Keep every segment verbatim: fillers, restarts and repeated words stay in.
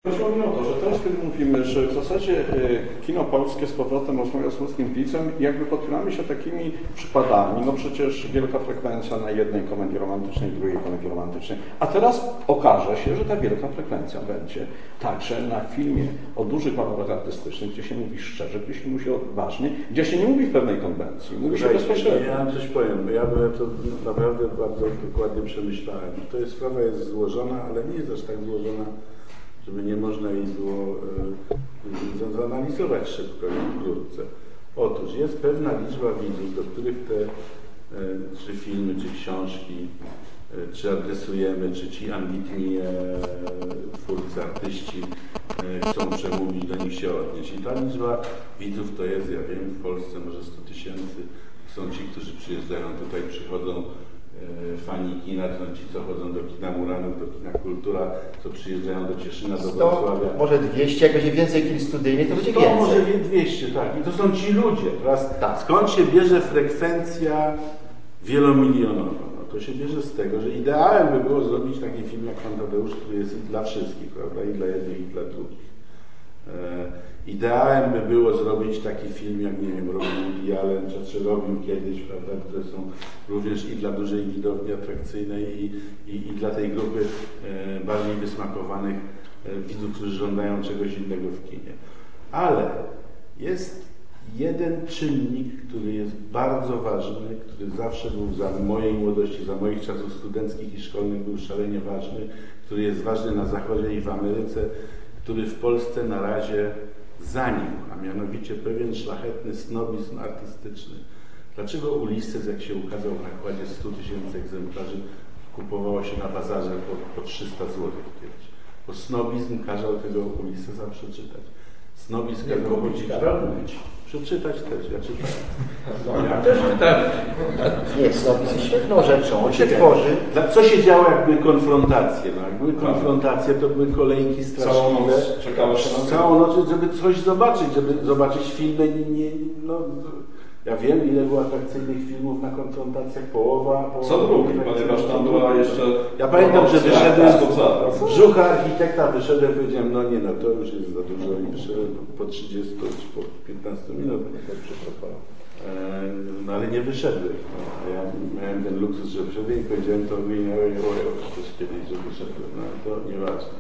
Chodzi mi o to, że teraz, kiedy mówimy, że w zasadzie kino polskie z powrotem rozmawia z polskim widzem, jakby podpieramy się takimi przykładami, no przecież wielka frekwencja na jednej komedii romantycznej, drugiej komedii romantycznej, a teraz okaże się, że ta wielka frekwencja będzie także na filmie o dużych walorach artystycznych, gdzie się mówi szczerze, gdzie się mówi odważnie, gdzie się nie mówi w pewnej konwencji, mówi się bezpośrednio. Ja coś powiem, ja byłem to naprawdę bardzo dokładnie przemyślałem. To jest, sprawa jest złożona, ale nie jest aż tak złożona, żeby nie można jej było e, zanalizować szybko i wkrótce. Otóż jest pewna liczba widzów, do których te e, czy filmy, czy książki, e, czy adresujemy, czy ci ambitni e, twórcy, artyści e, chcą przemówić, do nich się odnieść. I ta liczba widzów to jest, ja wiem, w Polsce może sto tysięcy. Są ci, którzy przyjeżdżają tutaj, przychodzą fani kina, to ci, co chodzą do kina Muranów, do kina Kultura, co przyjeżdżają do Cieszyna, do Wrocławia. Może dwieście, jak będzie więcej kin studyjnych, to będzie więcej. Może dwieście, tak. I to są ci ludzie. Teraz tak. Skąd się bierze frekwencja wielomilionowa? No to się bierze z tego, że ideałem by było zrobić taki film jak Pan Tadeusz, który jest dla wszystkich, prawda? I dla jednych, i dla drugich. E Ideałem by było zrobić taki film, jak nie wiem, robił Woody Allen, czy robił kiedyś, prawda, które są również i dla dużej widowni atrakcyjnej i, i, i dla tej grupy e, bardziej wysmakowanych e, widzów, którzy żądają czegoś innego w kinie. Ale jest jeden czynnik, który jest bardzo ważny, który zawsze był za mojej młodości, za moich czasów studenckich i szkolnych był szalenie ważny, który jest ważny na Zachodzie i w Ameryce, który w Polsce na razie zanikł, a mianowicie pewien szlachetny snobizm artystyczny. Dlaczego Ulisses, jak się ukazał w nakładzie stu tysięcy egzemplarzy, kupowało się na bazarze po, po trzysta złotych kiedyś? Bo snobizm kazał tego Ulissesa przeczytać. Snobizm kazał chodzić przeczytać też, ja czytałem. No, ja też czytałem. Nie, snobizm jest świetną rzeczą, on się tworzy. Co się działo, jak były konfrontacje? No, jak były konfrontacje, to były kolejki straszliwe. Całą noc czekało się na Całą noc, żeby coś zobaczyć, żeby zobaczyć filmy. Nie, nie, no, ja wiem, ile było atrakcyjnych filmów na konfrontacjach, połowa. połowa Co drugi, ponieważ tam była jeszcze... Ja pamiętam, że wyszedłem z brzucha architekta, wyszedłem i powiedziałem, no nie no, to już jest za dużo i wyszedłem po trzydziestu czy po piętnastu minutach. No ale nie wyszedłem. No, ja miałem ten luksus, że wyszedłem i powiedziałem to wyjmowałem też kiedyś, że wyszedłem. No to nieważne.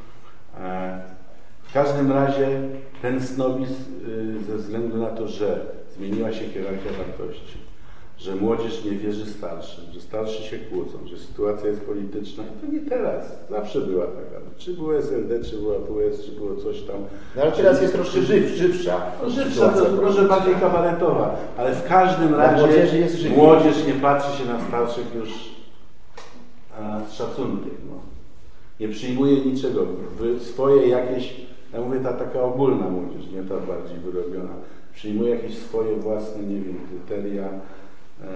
W każdym razie ten snobizm ze względu na to, że zmieniła się hierarchia wartości, że młodzież nie wierzy starszym, że starsi się kłócą, że sytuacja jest polityczna i to nie teraz, zawsze była taka. Czy było S L D, czy była W S, czy było coś tam. No ale teraz jest troszkę żyw, żywsza. No, żywsza, to może bardziej kabaretowa, ale w każdym razie jest młodzież nie patrzy się na starszych już a, z szacunkiem. No. Nie przyjmuje niczego. Wy swoje jakieś, ja mówię ta taka ogólna młodzież, nie ta bardziej wyrobiona, przyjmuje jakieś swoje własne, nie wiem, kryteria ee,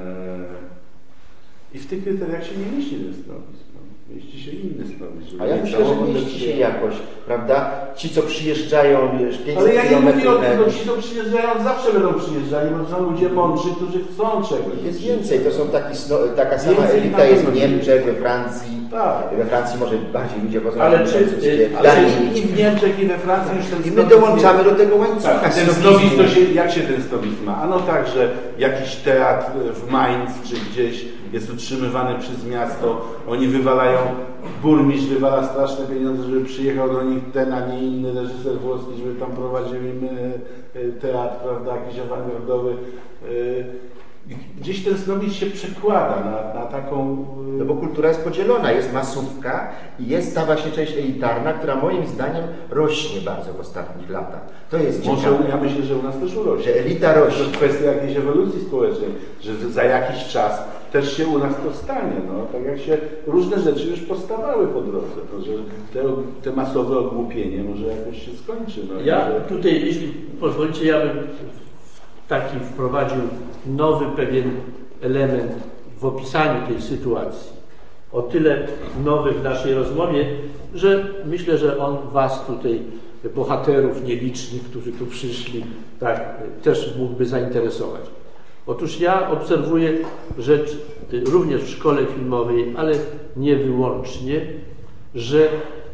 i w tych kryteriach się nie mieści ten snobizm. No. Mieści się inny snobizm. A ja myślę, że mieści się jakoś, prawda? Ci, co przyjeżdżają, wiesz, pięćset kilometrów. Ale ja nie mówię o tym, no, ci, co przyjeżdżają, zawsze będą przyjeżdżali, bo są ludzie mądrzy, którzy chcą czegoś. Jest więcej, to są taki, taka sama więcej elita jest w Niemczech, we Francji. Tak. We Francji może bardziej ludzie poznają. Ale czy ale i w Niemczech, i we Francji już ten I my dołączamy do tego łańcucha. Tak, ten snobizm, to się, jak się ten snobizm ma? Ano tak, że jakiś teatr w Mainz czy gdzieś jest utrzymywany przez miasto, oni wywalają, burmistrz wywala straszne pieniądze, żeby przyjechał do nich ten, a nie inny reżyser włoski, żeby tam prowadził im teatr, prawda, jakiś awangardowy. Gdzieś ten snobizm się przekłada na, na taką... No bo kultura jest podzielona, jest masówka i jest ta właśnie część elitarna, która moim zdaniem rośnie bardzo w ostatnich latach. To jest Może ciekawe. Ja myślę, że u nas też urośnie. Że elita rośnie. To jest kwestia jakiejś ewolucji społecznej, że za jakiś czas też się u nas to stanie. No, tak jak się różne rzeczy już powstawały po drodze. To, że te, te masowe ogłupienie może jakoś się skończy. No, ja że... tutaj, jeśli pozwolicie, ja bym taki wprowadził nowy pewien element w opisaniu tej sytuacji. O tyle nowy w naszej rozmowie, że myślę, że on was tutaj, bohaterów nielicznych, którzy tu przyszli, tak, też mógłby zainteresować. Otóż ja obserwuję rzecz również w szkole filmowej, ale nie wyłącznie, że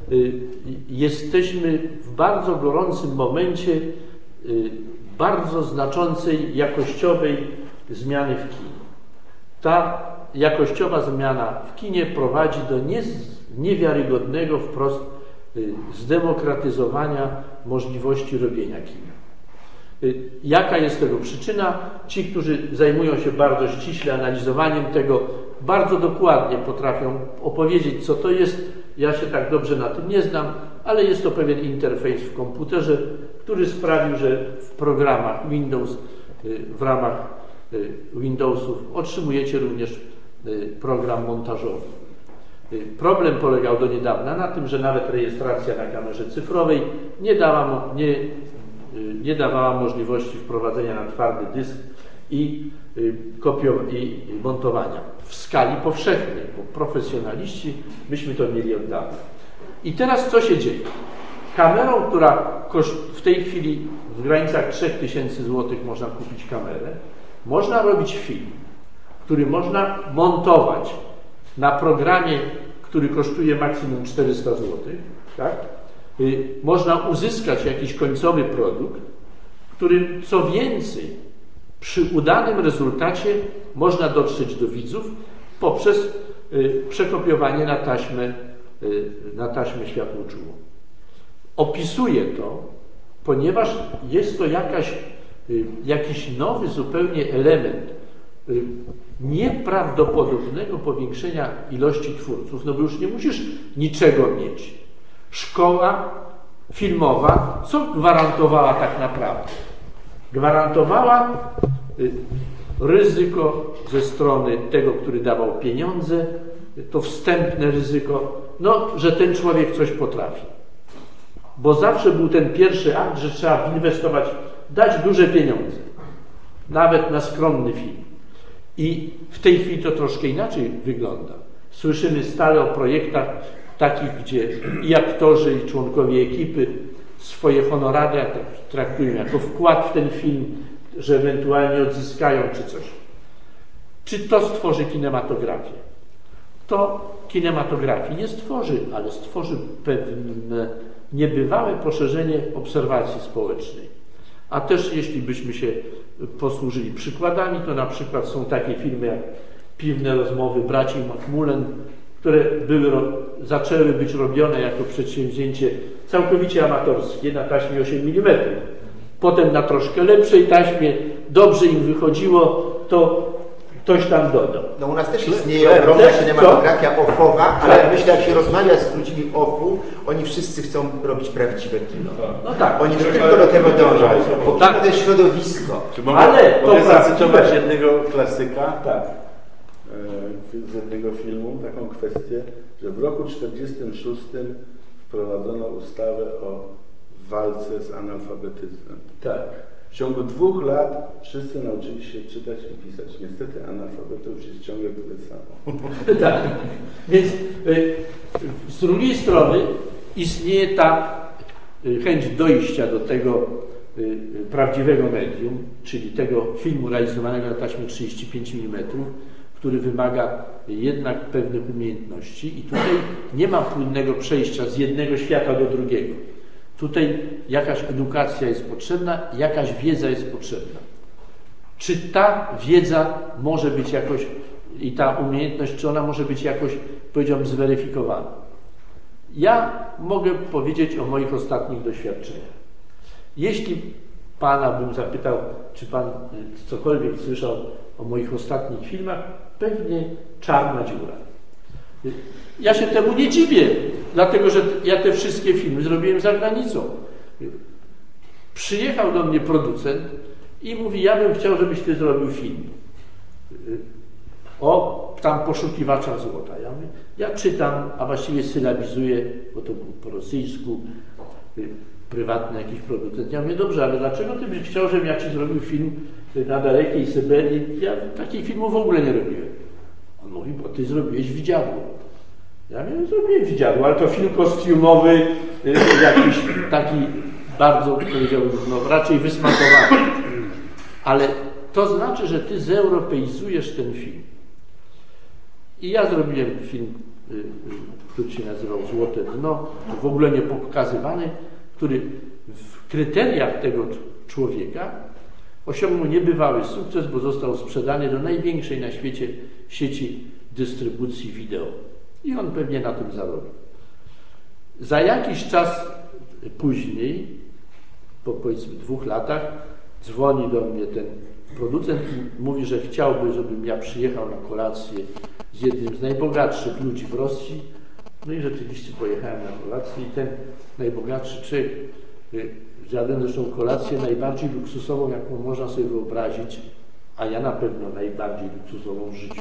jesteśmy w bardzo gorącym momencie bardzo znaczącej jakościowej zmiany w kinie. Ta jakościowa zmiana w kinie prowadzi do niewiarygodnego wprost zdemokratyzowania możliwości robienia kina. Jaka jest tego przyczyna? Ci, którzy zajmują się bardzo ściśle analizowaniem tego, bardzo dokładnie potrafią opowiedzieć, co to jest. Ja się tak dobrze na tym nie znam, ale jest to pewien interfejs w komputerze, który sprawił, że w programach Windows, w ramach Windowsów otrzymujecie również program montażowy. Problem polegał do niedawna na tym, że nawet rejestracja na kamerze cyfrowej nie dała, nie, nie dawała możliwości wprowadzenia na twardy dysk i, kopio- i montowania w skali powszechnej, bo profesjonaliści myśmy to mieli od dawna. I teraz co się dzieje? Kamerą, która w tej chwili w granicach trzech tysięcy złotych można kupić kamerę, można robić film, który można montować na programie, który kosztuje maksimum czterysta złotych, tak? Można uzyskać jakiś końcowy produkt, który co więcej przy udanym rezultacie można dotrzeć do widzów poprzez przekopiowanie na taśmę, na taśmę światłoczułą. Opisuję to, ponieważ jest to jakaś, jakiś nowy zupełnie element nieprawdopodobnego powiększenia ilości twórców, no bo już nie musisz niczego mieć. Szkoła filmowa, co gwarantowała tak naprawdę? Gwarantowała ryzyko ze strony tego, który dawał pieniądze, to wstępne ryzyko, no, że ten człowiek coś potrafi. Bo zawsze był ten pierwszy akt, że trzeba inwestować, dać duże pieniądze, nawet na skromny film. I w tej chwili to troszkę inaczej wygląda. Słyszymy stale o projektach takich, gdzie i aktorzy, i członkowie ekipy swoje honorary traktują jako wkład w ten film, że ewentualnie odzyskają czy coś. Czy to stworzy kinematografię? To kinematografii nie stworzy, ale stworzy pewne niebywałe poszerzenie obserwacji społecznej. A też jeśli byśmy się posłużyli przykładami, to na przykład są takie filmy jak Piwne rozmowy braci Macmullen, które były, zaczęły być robione jako przedsięwzięcie całkowicie amatorskie na taśmie osiem milimetrów. Potem na troszkę lepszej taśmie, dobrze im wychodziło, to ktoś tam dodał. No u nas też istnieje ogromna kinematografia ofowa, ale myślę, jak się rozmawia z ludźmi ofu, oni wszyscy chcą robić prawdziwe kino. No tak. Oni tylko do tego dążą, bo tak. To jest środowisko. Czy mogę, ale mogę to zacytować jednego klasyka tak. z jednego filmu, taką kwestię, że w roku czterdziestym szóstym wprowadzono ustawę o walce z analfabetyzmem. Tak. W ciągu dwóch lat wszyscy nauczyli się czytać i pisać. Niestety analfabetów jest ciągle tyle samo. Tak. Więc y, z drugiej strony istnieje ta y, chęć dojścia do tego y, prawdziwego medium, czyli tego filmu realizowanego na taśmie trzydzieści pięć milimetrów, który wymaga jednak pewnych umiejętności i tutaj nie ma płynnego przejścia z jednego świata do drugiego. Tutaj jakaś edukacja jest potrzebna, jakaś wiedza jest potrzebna. Czy ta wiedza może być jakoś, i ta umiejętność, czy ona może być jakoś, powiedziałbym, zweryfikowana? Ja mogę powiedzieć o moich ostatnich doświadczeniach. Jeśli Pana bym zapytał, czy Pan cokolwiek słyszał o moich ostatnich filmach, pewnie Czarna dziura. Ja się temu nie dziwię, dlatego że ja te wszystkie filmy zrobiłem za granicą. Przyjechał do mnie producent i mówi, ja bym chciał, żebyś Ty zrobił film o tam poszukiwaczach złota. Ja mówię, ja czytam, a właściwie sylabizuję, bo to było po rosyjsku, prywatny jakiś producent. Ja mówię, dobrze, ale dlaczego Ty byś chciał, żebym ja Ci zrobił film na dalekiej Syberii? Ja takich filmów w ogóle nie robiłem. On mówi, bo Ty zrobiłeś Widziadło. Ja mówię, zrobiłem Widziadło, ale to film kostiumowy, jakiś taki bardzo, powiedziałbym, no, raczej wysmakowany. Ale to znaczy, że Ty zeuropeizujesz ten film. I ja zrobiłem film który się nazywał Złote Dno, w ogóle nie pokazywany, który w kryteriach tego człowieka osiągnął niebywały sukces, bo został sprzedany do największej na świecie sieci dystrybucji wideo. I on pewnie na tym zarobił. Za jakiś czas później, po powiedzmy dwóch latach, dzwoni do mnie ten producent i mówi, że chciałby, żebym ja przyjechał na kolację z jednym z najbogatszych ludzi w Rosji. No i rzeczywiście pojechałem na kolację i ten najbogatszy człowiek zjadłem zresztą kolację najbardziej luksusową, jaką można sobie wyobrazić, a ja na pewno najbardziej luksusową w życiu.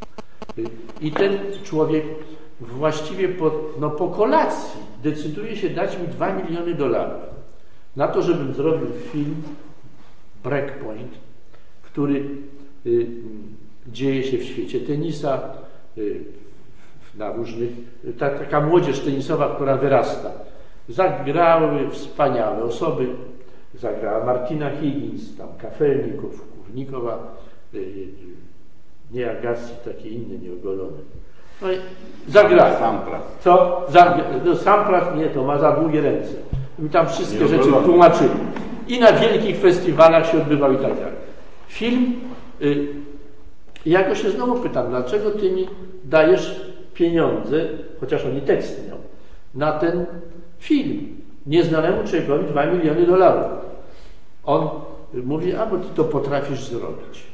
I ten człowiek właściwie po, no po kolacji decyduje się dać mi dwa miliony dolarów na to, żebym zrobił film Breakpoint, który y, dzieje się w świecie tenisa, y, na różnych, ta, taka młodzież tenisowa, która wyrasta. Zagrały wspaniałe osoby, zagrała Martina Higgins, tam Kafelnikow, Kuwnikowa, y, y, nie Agassi, takie inne nieogolone. No i zagrali. Sampras. Co? Za, no Sampras nie, to ma za długie ręce. I tam wszystkie Nieogolone. rzeczy tłumaczyli. I na wielkich festiwalach się odbywał i tak dalej. Film, y, ja go się znowu pytam, dlaczego ty mi dajesz pieniądze, chociaż on i tekst miał, na ten film. Nieznanemu człowiekowi dwa miliony dolarów. On mówi, a bo ty to potrafisz zrobić.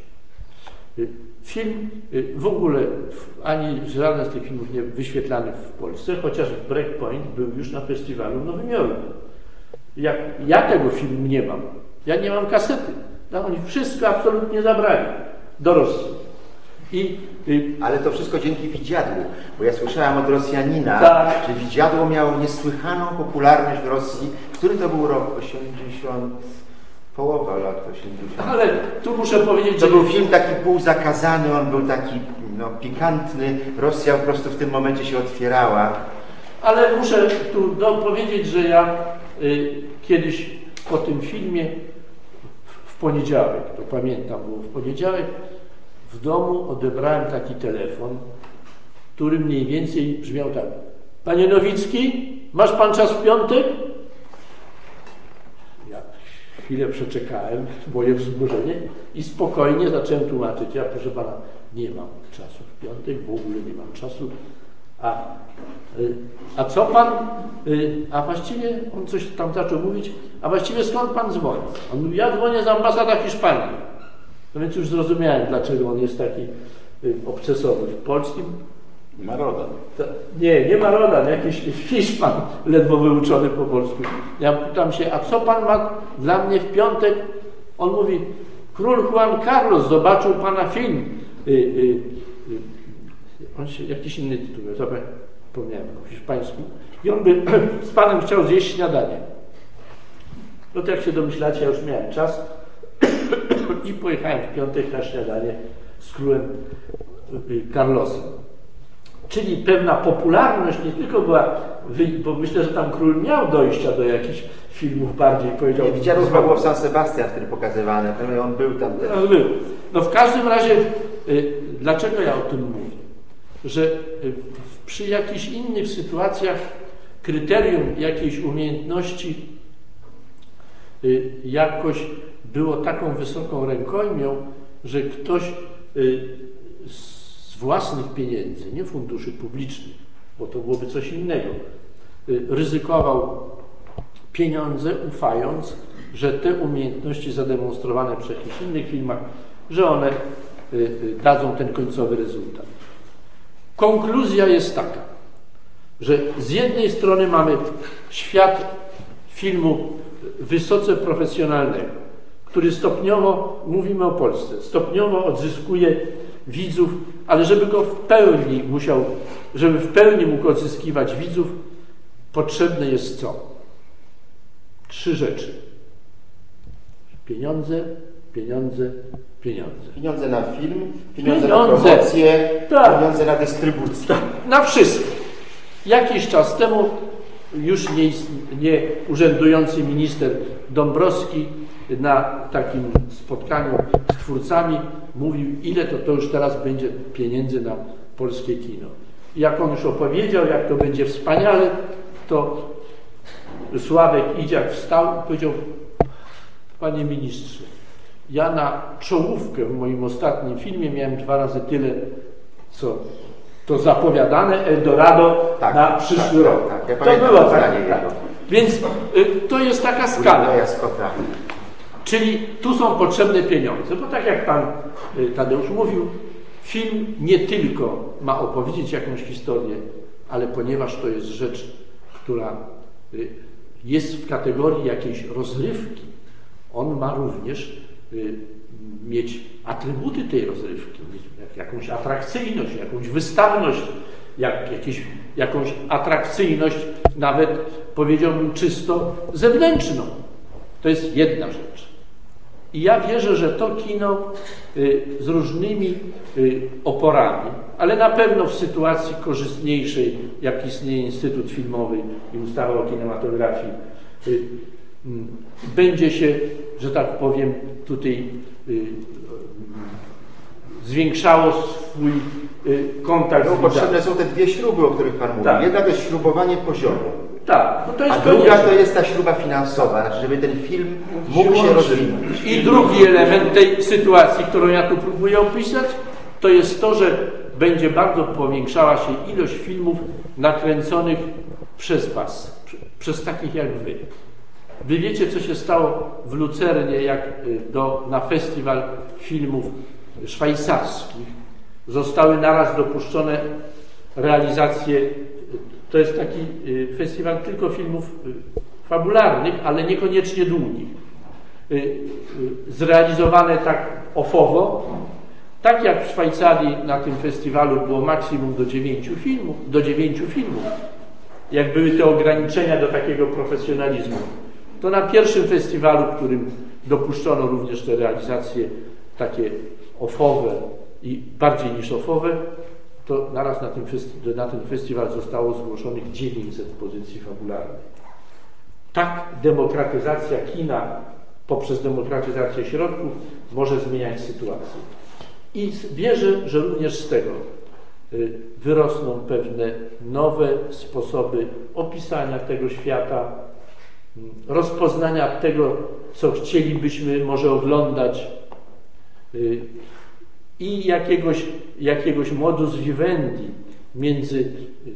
Film w ogóle, ani żaden z tych filmów nie wyświetlany w Polsce, chociaż Breakpoint był już na festiwalu w Nowym Jorku. Ja, ja tego filmu nie mam. Ja nie mam kasety. No, oni wszystko absolutnie zabrali do Rosji. I, y, Ale to wszystko dzięki Widziadłu, bo ja słyszałem od Rosjanina, tak. że Widziadło miało niesłychaną popularność w Rosji. Który to był rok? osiemdziesiąty, połowa lat osiemdziesiątych. ale tu muszę powiedzieć, To że był film taki półzakazany, on był taki no, pikantny. Rosja po prostu w tym momencie się otwierała. Ale muszę tu no, powiedzieć, że ja y, kiedyś po tym filmie w, w poniedziałek, to pamiętam, było w poniedziałek, w domu odebrałem taki telefon, który mniej więcej brzmiał tak. Panie Nowicki, masz pan czas w piątek? Ja chwilę przeczekałem, moje wzburzenie i spokojnie zacząłem tłumaczyć. Ja, proszę pana, nie mam czasu w piątek, w ogóle nie mam czasu. A, y, a co pan, y, a właściwie, on coś tam zaczął mówić, a właściwie skąd pan dzwoni? On mówi, ja dzwonię z ambasada Hiszpanii. No więc już zrozumiałem, dlaczego on jest taki y, obcesowy. W polskim Maroda. to, nie, nie Marodan, jakiś Hiszpan, ledwo wyuczony po polsku. Ja pytam się, a co pan ma dla mnie w piątek? On mówi, król Juan Carlos zobaczył pana film. Y, y, y, on się, jakiś inny tytuł miał, zapomniałem po hiszpańsku. I on by z panem chciał zjeść śniadanie. No to jak się domyślacie, ja już miałem czas i pojechałem w piątek na śniadanie z królem Carlosem. Czyli pewna popularność nie tylko była, bo myślę, że tam król miał dojścia do jakichś filmów bardziej, powiedział... Nie, Widziadło chyba było w San Sebastian wtedy pokazywane, on był tam też. No, był. No w każdym razie, y, dlaczego ja o tym mówię? Że y, przy jakichś innych sytuacjach kryterium jakiejś umiejętności y, jakoś było taką wysoką rękojmią, że ktoś y, z własnych pieniędzy, nie funduszy publicznych, bo to byłoby coś innego, y, ryzykował pieniądze, ufając, że te umiejętności zademonstrowane przy jakichś innych filmach, że one y, y, dadzą ten końcowy rezultat. Konkluzja jest taka, że z jednej strony mamy świat filmu wysoce profesjonalnego, który stopniowo, mówimy o Polsce, stopniowo odzyskuje widzów, ale żeby go w pełni musiał, żeby w pełni mógł odzyskiwać widzów, potrzebne jest co? Trzy rzeczy. Pieniądze, pieniądze, pieniądze. Pieniądze na film, pieniądze, Pieniądze. na promocję, Tak. pieniądze na dystrybucję. Tak, na wszystko. Jakiś czas temu już nie, nie urzędujący minister Dąbrowski na takim spotkaniu z twórcami mówił, ile to, to już teraz będzie pieniędzy na polskie kino. jak on już opowiedział, jak to będzie wspaniale, to Sławek Idziak wstał i powiedział: panie ministrze, ja na czołówkę w moim ostatnim filmie miałem dwa razy tyle, co to zapowiadane Eldorado tak, na przyszły tak, rok. Tak, tak. Ja to pamiętam było zdanie tak, tak. jego. Więc y, to jest taka skala. Scotta. Czyli tu są potrzebne pieniądze, bo tak jak pan y, Tadeusz mówił, film nie tylko ma opowiedzieć jakąś historię, ale ponieważ to jest rzecz, która y, jest w kategorii jakiejś rozrywki, on ma również y, mieć atrybuty tej rozrywki, mieć jakąś atrakcyjność, jakąś wystawność, jak, jakieś, jakąś atrakcyjność, nawet powiedziałbym czysto zewnętrzną. To jest jedna rzecz. I ja wierzę, że to kino y, z różnymi y, oporami, ale na pewno w sytuacji korzystniejszej, jak istnieje Instytut Filmowy i ustawa o kinematografii, y, y, będzie się, że tak powiem, tutaj y, y, zwiększało swój y, kontakt No, z widzami. potrzebne są te dwie śruby, o których Pan mówi. Tak. Jedna to jest śrubowanie poziomu, Tak, no to jest a druga konieczne. to jest ta śruba finansowa, znaczy, żeby ten film mógł się rozwinąć. I drugi element tej sytuacji, którą ja tu próbuję opisać, to jest to, że będzie bardzo powiększała się ilość filmów nakręconych przez Was, przez takich jak Wy. Wy wiecie, co się stało w Lucernie, jak do, na festiwal filmów szwajcarskich zostały naraz dopuszczone realizacje. To jest taki festiwal tylko filmów fabularnych, ale niekoniecznie długich. Zrealizowane tak ofowo, tak jak w Szwajcarii na tym festiwalu było maksimum do dziewięciu filmów, do dziewięciu filmów, jak były te ograniczenia do takiego profesjonalizmu, to na pierwszym festiwalu, w którym dopuszczono również te realizacje takie ofowe i bardziej niż ofowe, to naraz na, tym festi- na ten festiwal zostało zgłoszonych dziewięćset pozycji fabularnych. Tak demokratyzacja kina poprzez demokratyzację środków może zmieniać sytuację. I wierzę, że również z tego wyrosną pewne nowe sposoby opisania tego świata, rozpoznania tego, co chcielibyśmy może oglądać i jakiegoś, jakiegoś modus vivendi między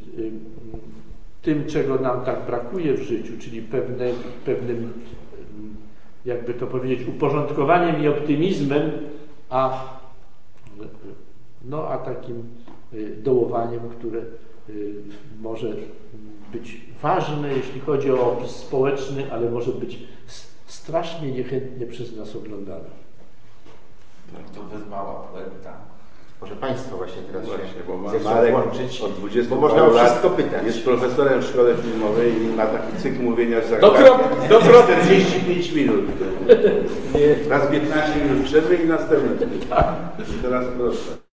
tym, czego nam tak brakuje w życiu, czyli pewne, pewnym, jakby to powiedzieć, uporządkowaniem i optymizmem, a, no, a takim dołowaniem, które może być ważne, jeśli chodzi o opis społeczny, ale może być strasznie niechętnie przez nas oglądane. To bez mała puenta. Może Państwo właśnie teraz Właśnie, się bo zechcą Marek włączyć, od dwudziestu bo można o paru lat wszystko pytać. jest profesorem w szkole filmowej i ma taki cykl mówienia, że Dokro- dokro- czterdzieści pięć minut. Raz piętnaście minut przerwy i następny. I teraz proszę.